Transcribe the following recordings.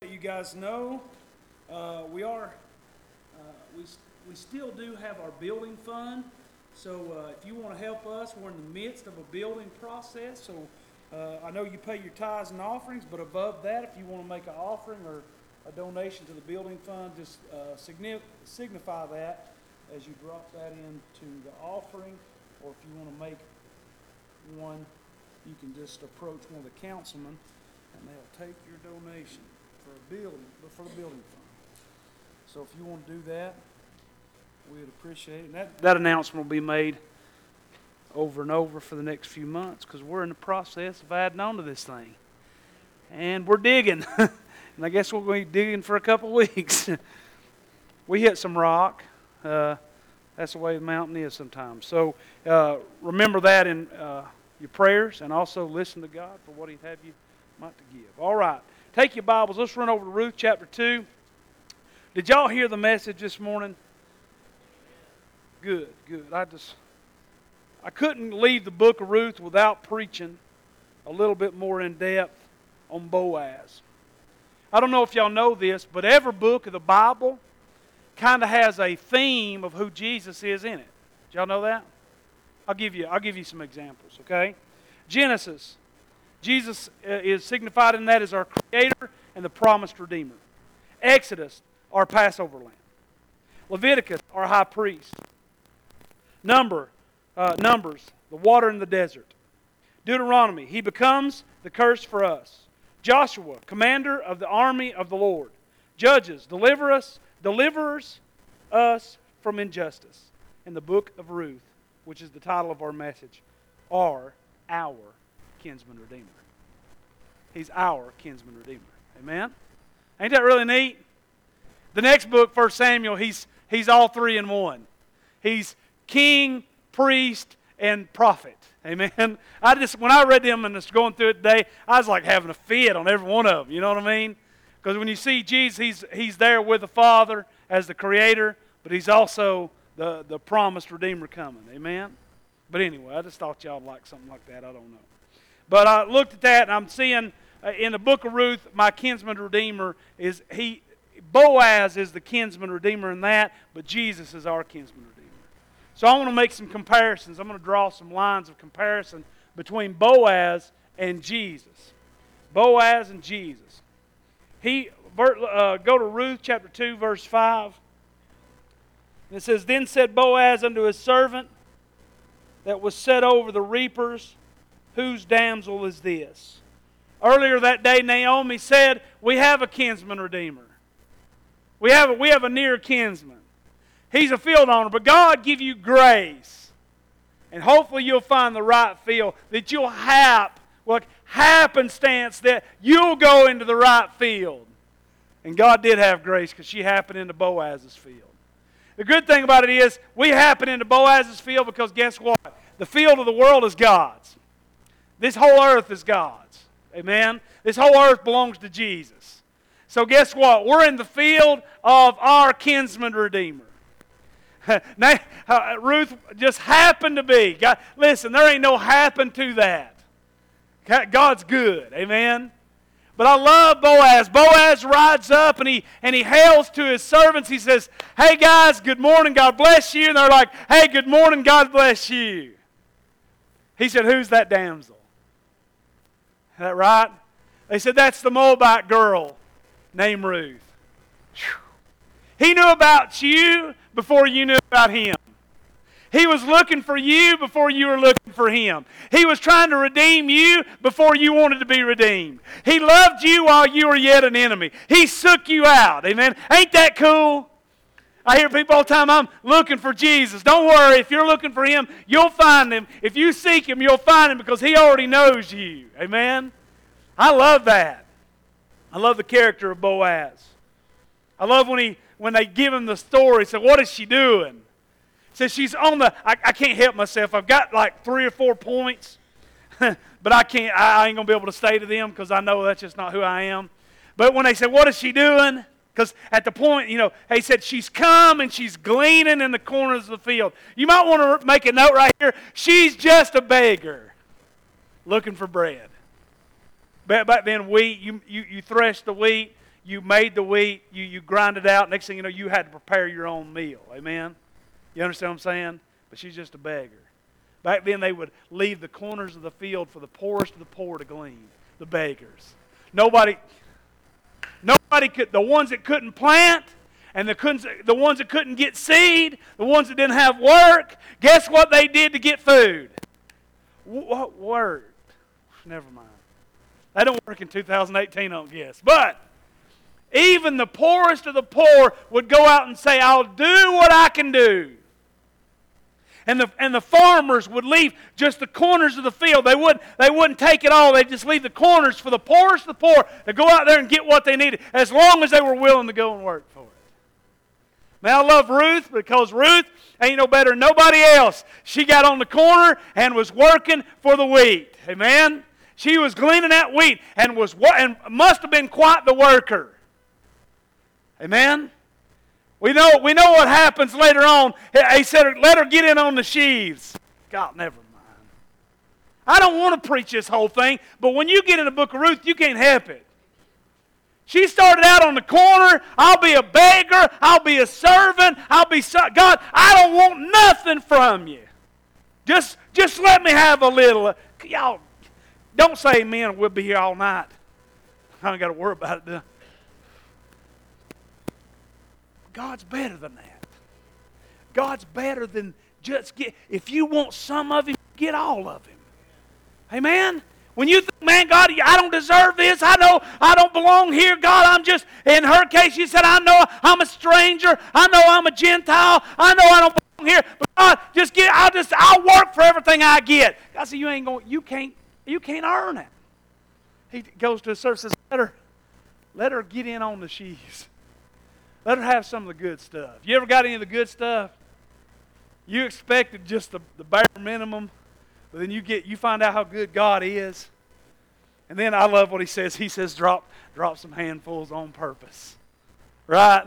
You guys know we are we still do have our building fund. So if you want to help us, we're in the midst of a building process. So I know you pay your tithes and offerings, but above that, if you want to make an offering or a donation to the building fund, just signify that as you drop that into the offering. Or if you want to make one, you can just approach one of the councilmen and they'll take your donation for the building fund. So if you want to do that, we'd appreciate it. And that announcement will be made over and over for the next few months because we're in the process of adding on to this thing. And we're digging. And I guess we'll be digging for a couple of weeks. We hit some rock. That's the way the mountain is sometimes. So remember that in your prayers, and also listen to God for what He'd have you might to give. All right. Take your Bibles. Let's run over to Ruth chapter 2. Did y'all hear the message this morning? Good. I couldn't leave the book of Ruth without preaching a little bit more in depth on Boaz. I don't know if y'all know this, but every book of the Bible kind of has a theme of who Jesus is in it. Did y'all know that? I'll give you some examples, okay? Genesis. Jesus is signified in that as our Creator and the promised Redeemer. Exodus, our Passover lamb. Leviticus, our high priest. Numbers, the water in the desert. Deuteronomy, He becomes the curse for us. Joshua, commander of the army of the Lord. Judges, delivers us from injustice. And the book of Ruth, which is the title of our message, are our kinsman redeemer. He's our kinsman redeemer. Amen? Ain't that really neat? The next book, 1 Samuel, he's all three in one. He's king, priest, and prophet. Amen? When I read them and was going through it today, I was like having a fit on every one of them. You know what I mean? Because when you see Jesus, he's there with the Father as the Creator, but He's also the promised Redeemer coming. Amen? But anyway, I just thought y'all would like something like that. I don't know. But I looked at that, and I'm seeing in the book of Ruth, my kinsman redeemer Boaz is the kinsman redeemer in that, but Jesus is our kinsman redeemer. So I want to make some comparisons. I'm going to draw some lines of comparison between Boaz and Jesus. Boaz and Jesus. Go to Ruth chapter 2, verse 5. And it says, Then said Boaz unto his servant that was set over the reapers, Whose damsel is this? Earlier that day Naomi said, We have a kinsman redeemer. We have a near kinsman. He's a field owner, but God give you grace. And hopefully you'll find the right field, that you'll happenstance that you'll go into the right field. And God did have grace because she happened into Boaz's field. The good thing about it is we happen into Boaz's field because guess what? The field of the world is God's. This whole earth is God's. Amen? This whole earth belongs to Jesus. So guess what? We're in the field of our kinsman redeemer. Now, Ruth just happened to be. God, listen, there ain't no happen to that. God's good. Amen? But I love Boaz. Boaz rides up and he hails to his servants. He says, Hey guys, good morning, God bless you. And they're like, Hey, good morning, God bless you. He said, Who's that damsel? Is that right? They said, That's the Moabite girl named Ruth. Whew. He knew about you before you knew about him. He was looking for you before you were looking for Him. He was trying to redeem you before you wanted to be redeemed. He loved you while you were yet an enemy. He took you out. Amen? Ain't that cool? I hear people all the time, I'm looking for Jesus. Don't worry, if you're looking for Him, you'll find Him. If you seek Him, you'll find Him because He already knows you. Amen? I love that. I love the character of Boaz. I love when they give him the story, say, What is she doing? Says she's on I can't help myself. I've got like 3 or 4 points, but I ain't going to be able to stay to them because I know that's just not who I am. But when they said, What is she doing? Because at the point, they said she's come and she's gleaning in the corners of the field. You might want to make a note right here. She's just a beggar looking for bread. Back then, wheat, you thresh the wheat. you made the wheat, you grind it out. Next thing you know, you had to prepare your own meal. Amen? You understand what I'm saying? But she's just a beggar. Back then, they would leave the corners of the field for the poorest of the poor to glean, the beggars. Nobody could, the ones that couldn't plant, and the ones that couldn't get seed, the ones that didn't have work, guess what they did to get food? What worked? Never mind. That don't work in 2018, I don't guess. But even the poorest of the poor would go out and say, I'll do what I can do. And the farmers would leave just the corners of the field. They wouldn't take it all. They'd just leave the corners for the poorest of the poor to go out there and get what they needed, as long as they were willing to go and work for it. Now I love Ruth because Ruth ain't no better than nobody else. She got on the corner and was working for the wheat. Amen? She was gleaning that wheat and must have been quite the worker. Amen? We know what happens later on. He said, let her get in on the sheaves. God, never mind. I don't want to preach this whole thing, but when you get in the book of Ruth, you can't help it. She started out on the corner. I'll be a beggar. I'll be a servant. God, I don't want nothing from you. Just let me have a little. Y'all, don't say amen. We'll be here all night. I don't got to worry about it. God's better than that. God's better than just get. If you want some of Him, get all of Him. Amen? When you think, man, God, I don't deserve this. I know I don't belong here. God, I'm just, in her case, she said, I know I'm a stranger. I know I'm a Gentile. I know I don't belong here. But God, I'll work for everything I get. God said, you can't earn it. He goes to the service and says, let her get in on the sheaves. Let her have some of the good stuff. You ever got any of the good stuff? You expected just the bare minimum, but then you find out how good God is. And then I love what he says. He says, drop some handfuls on purpose. Right?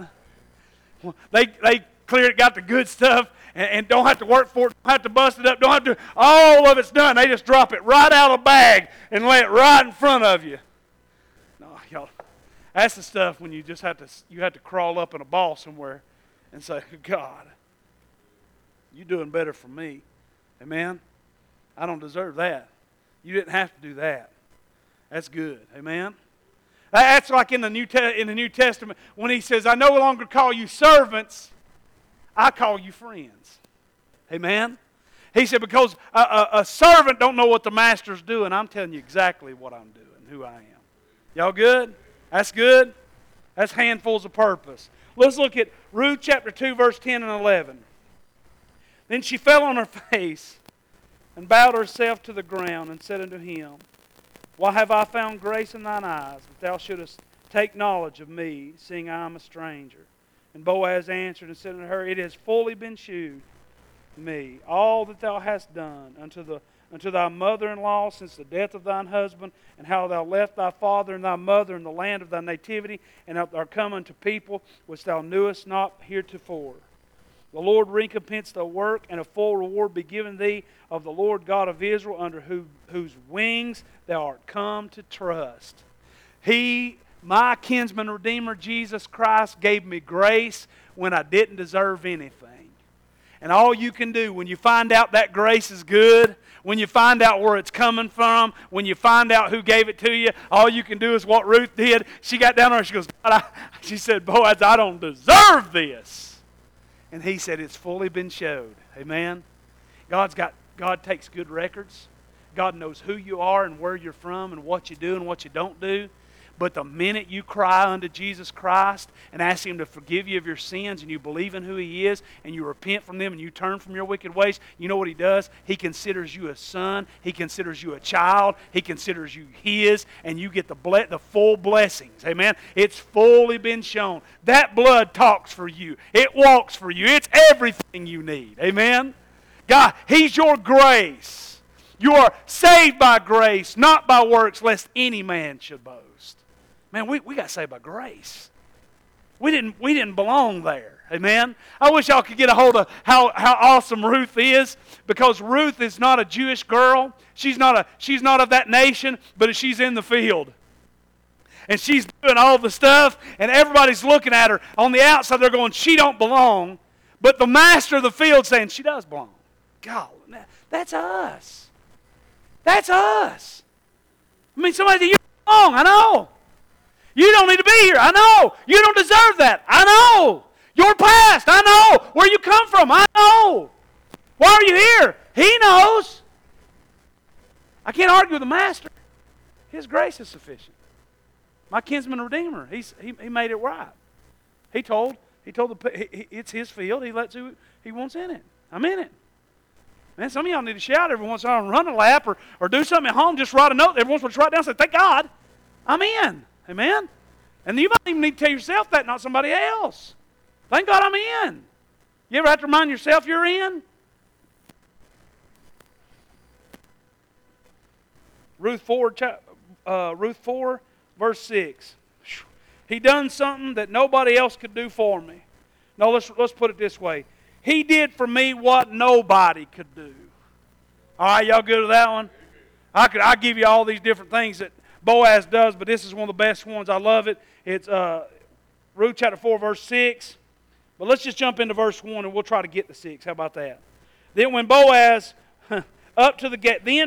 They clearly got the good stuff and don't have to work for it, don't have to bust it up, don't have to, all of it's done. They just drop it right out of the bag and lay it right in front of you. No, y'all. That's the stuff when you just have to crawl up in a ball somewhere and say, God, you're doing better for me. Amen? I don't deserve that. You didn't have to do that. That's good. Amen? That's like in the New Testament when he says, I no longer call you servants, I call you friends. Amen? He said, because a servant don't know what the master's doing. I'm telling you exactly what I'm doing, who I am. Y'all good? That's good. That's handfuls of purpose. Let's look at Ruth chapter 2, verse 10 and 11. Then she fell on her face and bowed herself to the ground and said unto him, Why have I found grace in thine eyes, that thou shouldest take knowledge of me, seeing I am a stranger? And Boaz answered and said unto her, It has fully been shewed me all that thou hast done unto thy mother-in-law since the death of thine husband, and how thou left thy father and thy mother in the land of thy nativity, and art come unto people which thou knewest not heretofore. The Lord recompense thy work, and a full reward be given thee of the Lord God of Israel, under whose wings thou art come to trust. He, my kinsman redeemer, Jesus Christ, gave me grace when I didn't deserve anything. And all you can do when you find out that grace is good, when you find out where it's coming from, when you find out who gave it to you, all you can do is what Ruth did. She got down there and she goes, she said, Boaz, I don't deserve this. And he said, it's fully been showed. Amen? God takes good records. God knows who you are and where you're from and what you do and what you don't do. But the minute you cry unto Jesus Christ and ask Him to forgive you of your sins, and you believe in who He is, and you repent from them, and you turn from your wicked ways, you know what He does? He considers you a son. He considers you a child. He considers you His, and you get the full blessings. Amen? It's fully been shown. That blood talks for you. It walks for you. It's everything you need. Amen? God, He's your grace. You are saved by grace, not by works, lest any man should boast. Man, we got saved by grace. We didn't belong there. Amen? I wish y'all could get a hold of how awesome Ruth is, because Ruth is not a Jewish girl. She's not of that nation, but she's in the field. And she's doing all the stuff, and everybody's looking at her. On the outside, they're going, she don't belong. But the master of the field saying, she does belong. God, that's us. That's us. I mean, somebody said, you don't belong. I know. You don't need to be here. I know. You don't deserve that. I know. Your past. I know. Where you come from. I know. Why are you here? He knows. I can't argue with the master. His grace is sufficient. My kinsman redeemer, he made it right. He told it's his field. He lets who he wants in it. I'm in it. Man, some of y'all need to shout every once in a while and run a lap or do something at home. Just write a note every once in a while. Write down and say, thank God, I'm in. Amen? And you might even need to tell yourself that, not somebody else. Thank God I'm in. You ever have to remind yourself you're in? Ruth 4, verse 6. He done something that nobody else could do for me. No, let's put it this way. He did for me what nobody could do. All right, y'all good with that one? I give you all these different things that Boaz does, but this is one of the best ones. I love it. It's Ruth chapter 4, verse 6. But let's just jump into verse 1 and we'll try to get to 6. How about that? Then went Boaz up to the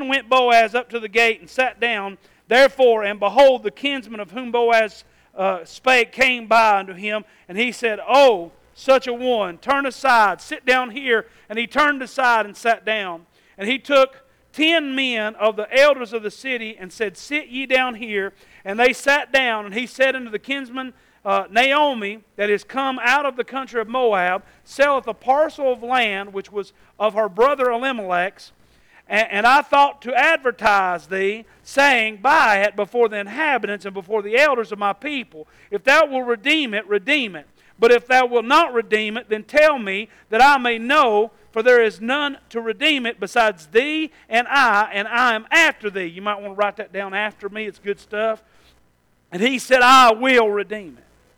gate and sat down. Therefore, and behold, the kinsman of whom Boaz spake came by unto him, and he said, Oh, such a one, turn aside, sit down here. And he turned aside and sat down. And he took 10 men of the elders of the city and said, Sit ye down here. And they sat down, and he said unto the kinsman, Naomi, that is come out of the country of Moab, selleth a parcel of land which was of her brother Elimelech's. And I thought to advertise thee, saying, Buy it before the inhabitants and before the elders of my people. If thou wilt redeem it, redeem it. But if thou wilt not redeem it, then tell me, that I may know, for there is none to redeem it besides thee and I am after thee. You might want to write that down, after me. It's good stuff. And he said, I will redeem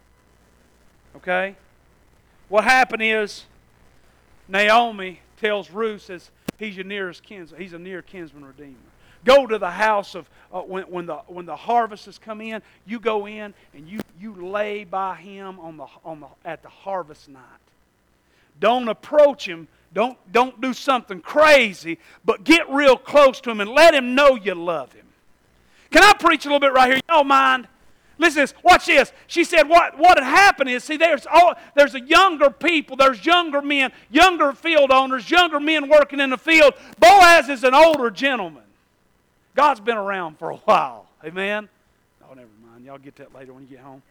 it. Okay? What happened is, Naomi tells Ruth, says, he's your nearest kinsman. He's a near kinsman redeemer. Go to the house of when the harvest has come in. You go in and you lay by him at the harvest night. Don't approach him. Don't do something crazy, but get real close to him and let him know you love him. Can I preach a little bit right here? Y'all mind? Listen to this. Watch this. She said what had happened is, see, there's a younger people, there's younger men, younger field owners, younger men working in the field. Boaz is an older gentleman. God's been around for a while. Amen? Oh, never mind. Y'all get that later when you get home.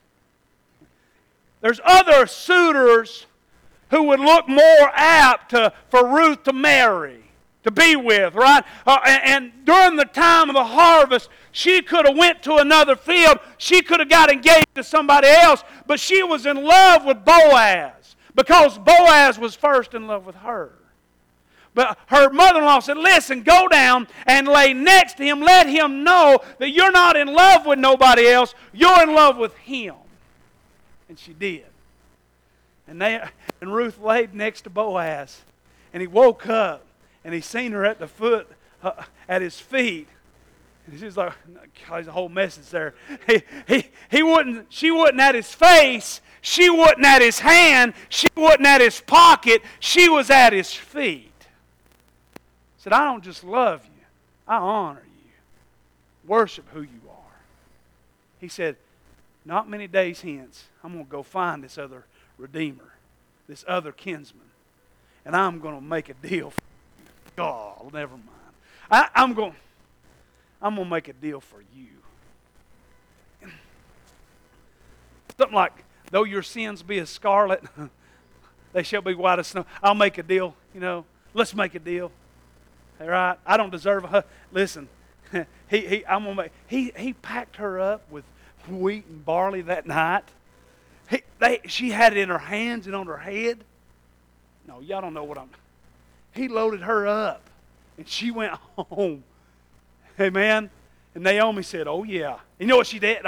There's other suitors who would look more apt for Ruth to marry, to be with, right? And during the time of the harvest, she could have went to another field. She could have got engaged to somebody else, but she was in love with Boaz because Boaz was first in love with her. But her mother-in-law said, listen, go down and lay next to him. Let him know that you're not in love with nobody else. You're in love with him. And she did. And Ruth laid next to Boaz. And he woke up and he seen her at the foot, at his feet. And she's like, there's a whole message there. She wasn't at his face. She wasn't at his hand. She wasn't at his pocket. She was at his feet. Said, I don't just love you, I honor you. Worship who you are. He said, not many days hence, I'm going to go find this other redeemer, this other kinsman, and I'm going to make a deal for you. God, never mind. I'm going to make a deal for you. Something like, though your sins be as scarlet, they shall be white as snow. I'll make a deal, let's make a deal. All right, I don't deserve a husband. Listen, he packed her up with wheat and barley that night. She had it in her hands and on her head. No, y'all don't know what he loaded her up, and she went home. Amen. And Naomi said, "Oh yeah." You know what she did?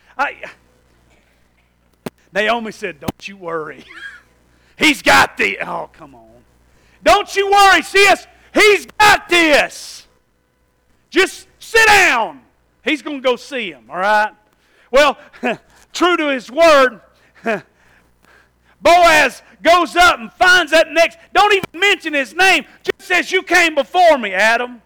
Naomi said, "Don't you worry. He's got the." Oh, come on. Don't you worry, sis. He's got this. Just sit down. He's going to go see him, all right? Well, true to his word, Boaz goes up and finds that next, don't even mention his name, just says, you came before me, Adam.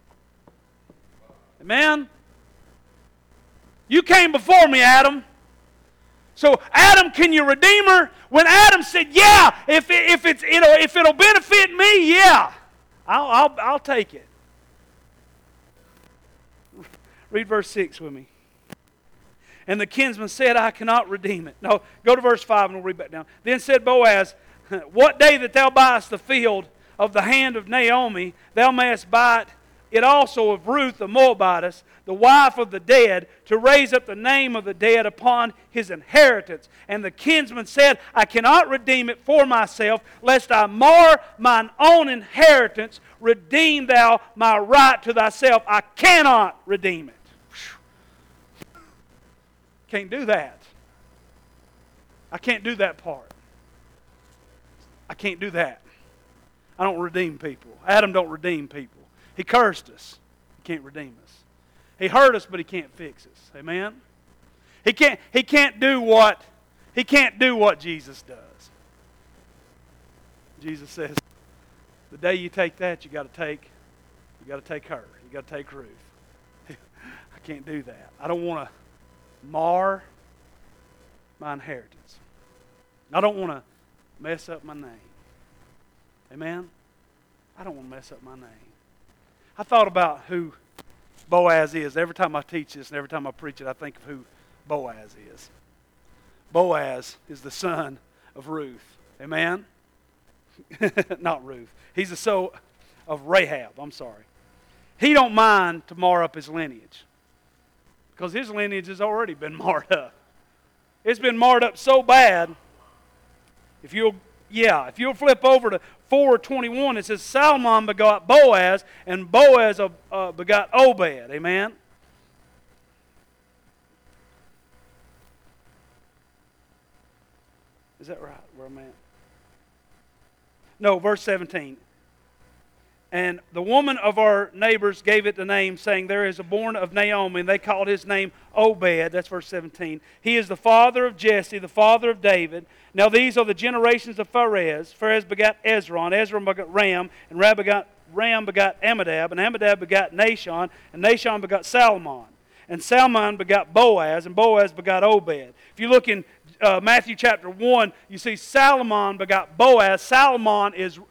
Amen? You came before me, Adam. So, Adam, can you redeem her? When Adam said, yeah, if it'll benefit me, yeah, I'll take it. Read verse 6 with me. And the kinsman said, I cannot redeem it. No, go to verse 5 and we'll read back down. Then said Boaz, what day that thou buyest the field of the hand of Naomi, thou mayest buy it also of Ruth the Moabitess, the wife of the dead, to raise up the name of the dead upon his inheritance. And the kinsman said, I cannot redeem it for myself, lest I mar mine own inheritance. Redeem thou my right to thyself. I cannot redeem it. Can't do that. I can't do that part. I can't do that. I don't redeem people. Adam don't redeem people. He cursed us. He can't redeem us. He hurt us, but he can't fix us. Amen? He can't do what Jesus does. Jesus says, the day you take that, you got to take her. You got to take Ruth. I can't do that. I don't want to mar my inheritance. I don't want to mess up my name. Amen? I don't want to mess up my name. I thought about who Boaz is. Every time I teach this and every time I preach it, I think of who Boaz is. Boaz is the son of Ruth. Amen? Not Ruth. He's the son of Rahab. I'm sorry. He don't mind to mar up his lineage, because his lineage has already been marred up. It's been marred up so bad. If you'll flip over to 4:21, it says Salmon begot Boaz, and Boaz begot Obed. Amen? Is that right? Where I'm at? No, verse 17. And the woman of our neighbors gave it the name, saying, there is a born of Naomi, and they called his name Obed. That's verse 17. He is the father of Jesse, the father of David. Now these are the generations of Pharez. Pharez begat Ezron, Ezron begat Ram, and Ram begat Amminadab, and Amminadab begat Nahshon, and Nahshon begat Salmon. And Salmon begat Boaz, and Boaz begat Obed. If you look in Matthew chapter 1, you see Salmon begat Boaz. Salmon is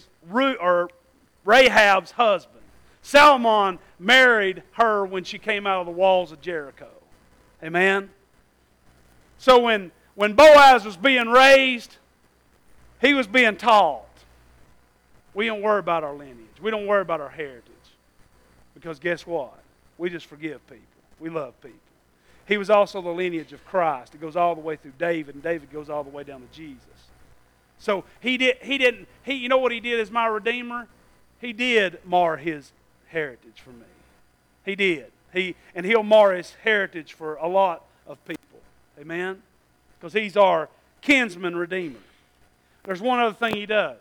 Rahab's husband. Salmon married her when she came out of the walls of Jericho. Amen? So when Boaz was being raised, he was being taught. We don't worry about our lineage. We don't worry about our heritage. Because guess what? We just forgive people. We love people. He was also the lineage of Christ. It goes all the way through David, and David goes all the way down to Jesus. So you know what he did as my Redeemer? He did mar his heritage for me. He did. And he'll mar his heritage for a lot of people. Amen? Because he's our kinsman redeemer. There's one other thing he does.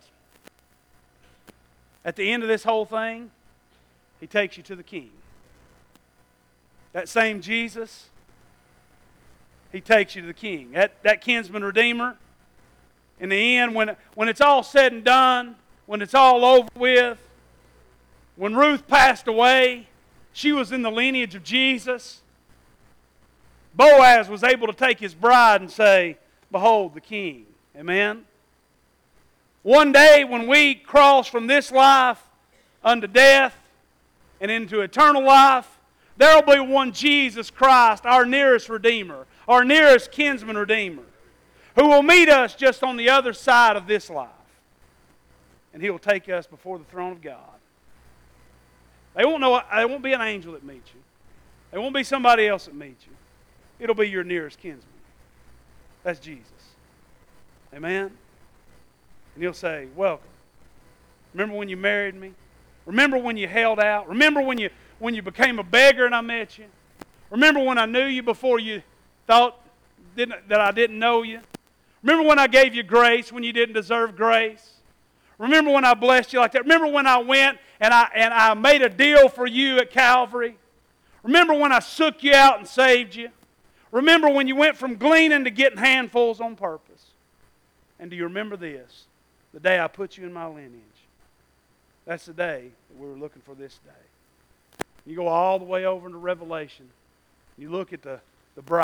At the end of this whole thing, he takes you to the King. That same Jesus, he takes you to the King. That kinsman redeemer, in the end, when it's all said and done, when it's all over with, when Ruth passed away, she was in the lineage of Jesus. Boaz was able to take his bride and say, behold the King. Amen? One day when we cross from this life unto death and into eternal life, there will be one Jesus Christ, our nearest Redeemer, our nearest kinsman Redeemer, who will meet us just on the other side of this life. And He will take us before the throne of God. They won't be an angel that meets you. There won't be somebody else that meets you. It'll be your nearest kinsman. That's Jesus. Amen? And He'll say, welcome. Remember when you married me? Remember when you held out? Remember when you became a beggar and I met you? Remember when I knew you before you thought that I didn't know you? Remember when I gave you grace when you didn't deserve grace? Remember when I blessed you like that? Remember when I went and I made a deal for you at Calvary? Remember when I shook you out and saved you? Remember when you went from gleaning to getting handfuls on purpose. And do you remember this? The day I put you in my lineage. That's the day that we were looking for this day. You go all the way over into Revelation. You look at the bride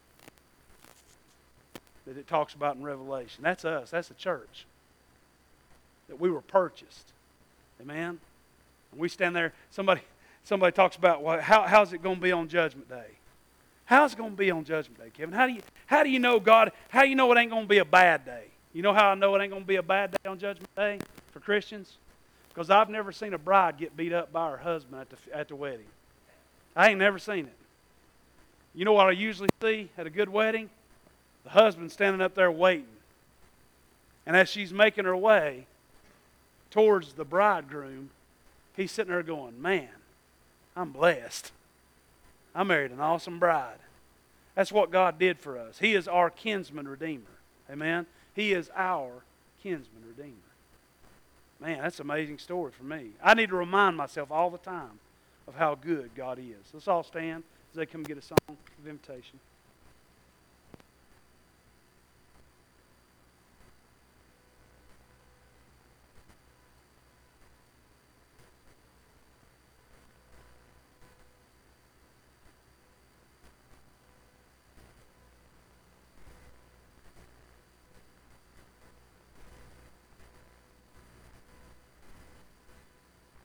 that it talks about in Revelation. That's us. That's the church. That we were purchased. Amen? And we stand there. Somebody talks about, well, how's it going to be on Judgment Day? How's it going to be on Judgment Day, Kevin? How do you know God? How do you know it ain't going to be a bad day? You know how I know it ain't going to be a bad day on Judgment Day for Christians? Because I've never seen a bride get beat up by her husband at the wedding. I ain't never seen it. You know what I usually see at a good wedding? The husband standing up there waiting. And as she's making her way towards the bridegroom, he's sitting there going, man, I'm blessed. I married an awesome bride. That's what God did for us. He is our kinsman redeemer. Amen? He is our kinsman redeemer. Man, that's an amazing story for me. I need to remind myself all the time of how good God is. Let's all stand as they come get a song of invitation.